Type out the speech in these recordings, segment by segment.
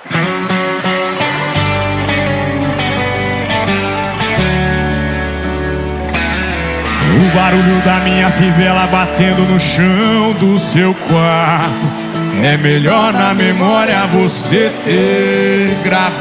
O barulho da minha fivela batendo no chão do seu quarto é melhor na memória você ter gravado.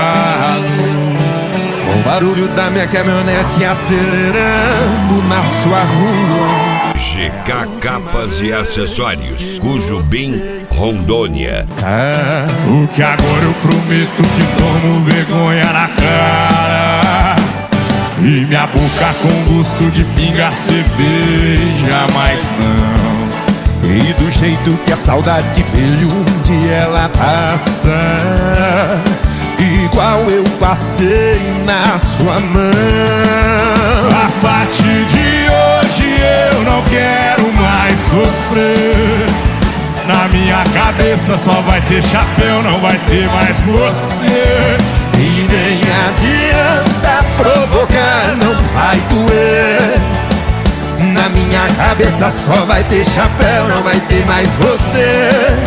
O barulho da minha caminhonete acelerando na sua rua. GK Capas e Acessórios, Cujubim, Rondônia. O que agora eu prometo que tomo vergonha na cara e minha boca com gosto de pinga cerveja, mas não. E do jeito que a saudade veio, um dia ela passa igual eu passei na sua mão. A partir de hoje eu não quero mais sofrer. Na minha cabeça só vai ter chapéu, não vai ter mais você. E nem adianta provocar, não vai doer. Na minha cabeça só vai ter chapéu, não vai ter mais você.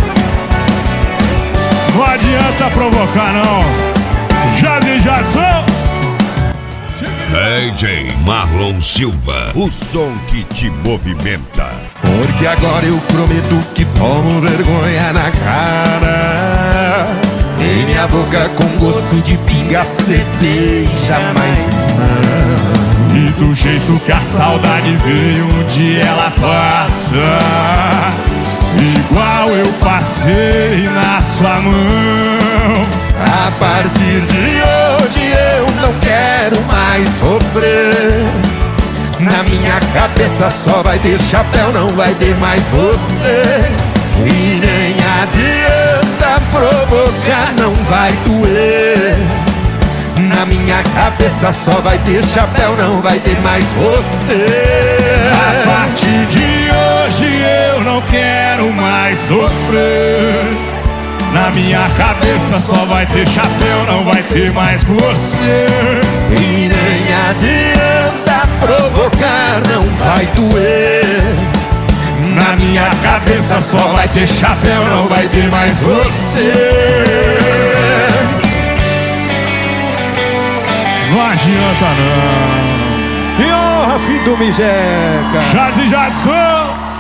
Não adianta provocar não. Jason DJ Marlon Silva, o som que te movimenta. Porque agora eu prometo que tomo vergonha na cara e minha boca com gosto de pinga cerveja, mas não. E do jeito que a saudade veio, um dia ela passa igual eu passei na sua mão. A partir de hoje eu não quero mais sofrer. Na minha cabeça só vai ter chapéu, não vai ter mais você. E nem adianta provocar, não vai doer. Na minha cabeça só vai ter chapéu, não vai ter mais você. A partir de hoje eu não quero mais sofrer. Na minha cabeça só vai ter chapéu, não vai ter mais você. E nem adianta provocar, não vai doer. Na minha cabeça só vai ter chapéu, não vai ter mais você. Não adianta não. E honra, filho do Mijeca. Jadson.